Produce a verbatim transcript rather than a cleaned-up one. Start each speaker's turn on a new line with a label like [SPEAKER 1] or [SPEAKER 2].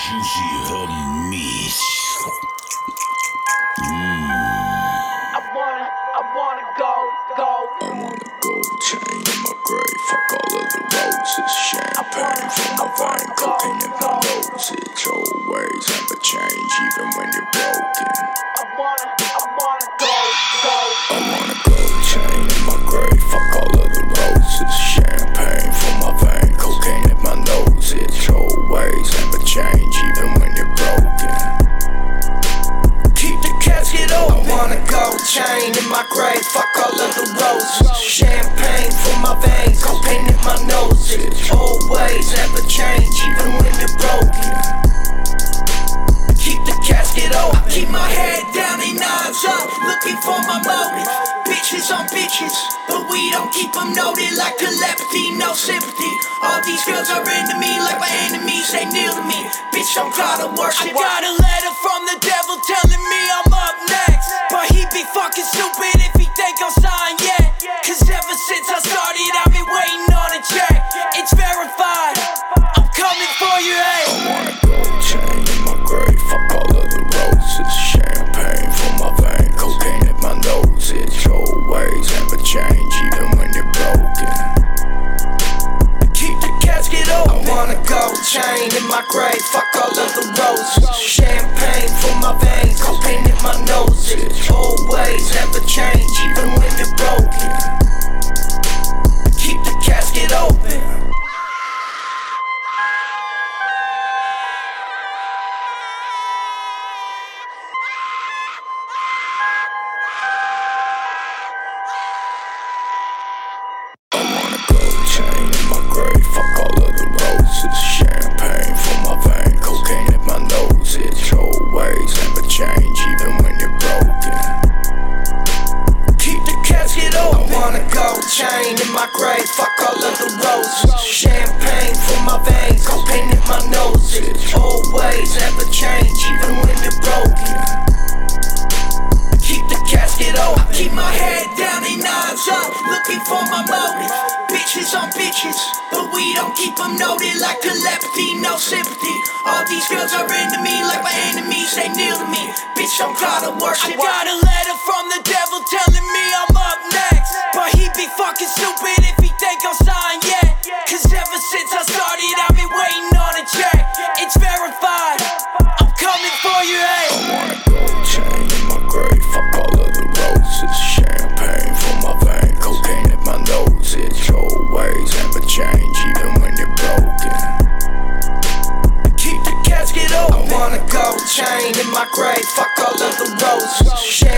[SPEAKER 1] Juicy the Mist.
[SPEAKER 2] I wanna, I wanna go, go.
[SPEAKER 3] I want a gold chain in my grave. Fuck all of the roses. Champagne from my vein, cocaine in my nose. It's always never change, even when you're broken.
[SPEAKER 2] I wanna, I wanna go, go.
[SPEAKER 3] I want a gold chain in my grave. Fuck all of the roses. Champagne from my vein, cocaine in my nose. It's always never change, even when you're broken.
[SPEAKER 2] Keep the casket open. I want a gold chain in my grave. Fuck all of the roses. Champagne from my veins, cocaine in my nose. It's always never change, even when you're broken. Keep the casket open. I keep my head down, they nines up, looking for my motive. Bitches on bitches, but we don't keep them noted like telepathy, no sympathy. All these girls are into me like my enemies, they kneel to me. Bitch, I'm proud of worship. I got a letter from the devil telling me I'm up next, but he be fucking stupid if he think I'll sign yet. Cause ever since I started, I've been waiting on a check. It's verified, I'm coming for you, hey.
[SPEAKER 3] I want a gold chain in my grave. Fuck all of the roses. Champagne from my vein, cocaine in my nose. It's always never change, even when you're broken.
[SPEAKER 2] Keep the casket open. I want a gold chain in my grave. Fuck all of the roses. Champagne from my veins, cocaine in my nose. It's always never change, even when you're broken. Keep the casket open.
[SPEAKER 3] I want a gold chain in my grave. Fuck all of the roses. Champagne from my vein, cocaine in my nose. It's always never change, even when you're broken.
[SPEAKER 2] Keep the casket open. I want a gold chain in my grave. Fuck all of the roses. Champagne from my veins, cocaine in my nose. It's always never change, even when you're broken. Keep the casket open. I keep my head down, they nines up, looking for my motive. Bitches on bitches, but we don't keep them noted like telepathy, no sympathy. All these girls are into me like my enemies, they kneel to me. Bitch, I'm proud of worship. I got a letter from the devil telling me I'm up next, but he be fucking stupid if he think I'll sign yet. Cause ever since I started, I've been waiting on a check. It's verified, I'm coming for you, hey.
[SPEAKER 3] I want a gold chain in my grave. Fuck all of the roses. Champagne from my vein, cocaine in my nose. It's always never change, even when you're broken.
[SPEAKER 2] Keep the casket open. I want a gold chain in my grave. Fuck all of the roses.